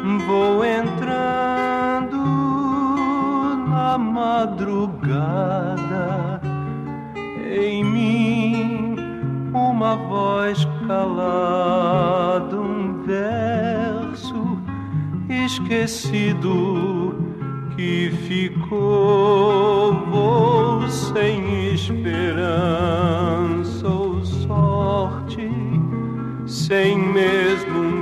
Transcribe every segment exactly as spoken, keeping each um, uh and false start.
vou entrando na madrugada, em mim uma voz calada, um verso esquecido que ficou. Vou sem esperança ou sorte, sem mesmo um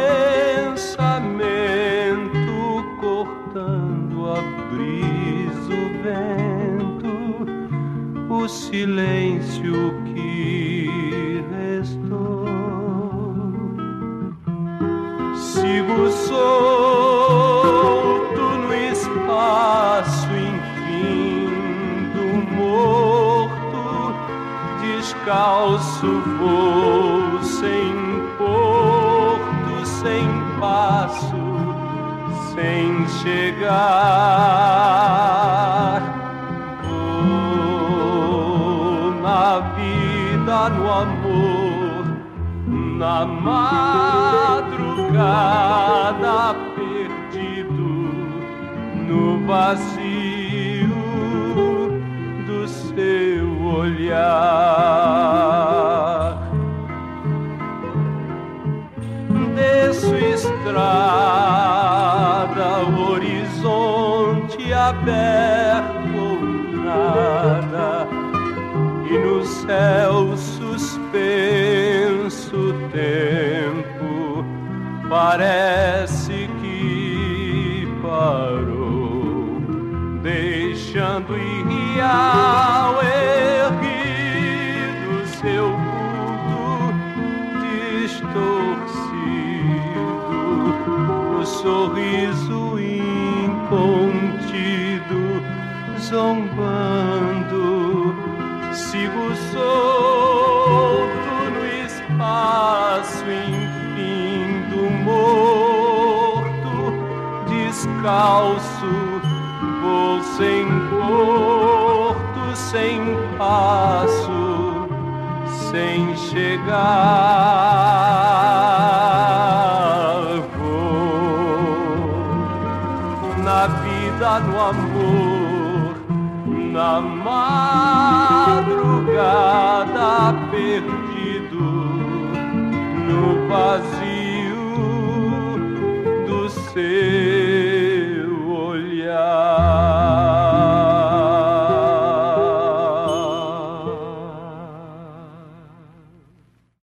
pensamento, cortando a brisa, o vento, o silêncio que restou. Sigo solto no espaço infindo, morto, descalço vou, sem porto, sem passo, sem chegar. Vou na vida, no amor, na madrugada, perdido no vazio do seu olhar. Desço estrada, o horizonte aberto ou nada, e no céu suspenso o tempo parece que parou, deixando irreal erguido seu vulto distorcido, o sorriso incontido zombando. Sigo solto no espaço infindo, morto, descalço, vou sem porto, sem passo, sem chegar. Vou na vida, no amor, na madrugada, perdido no vazio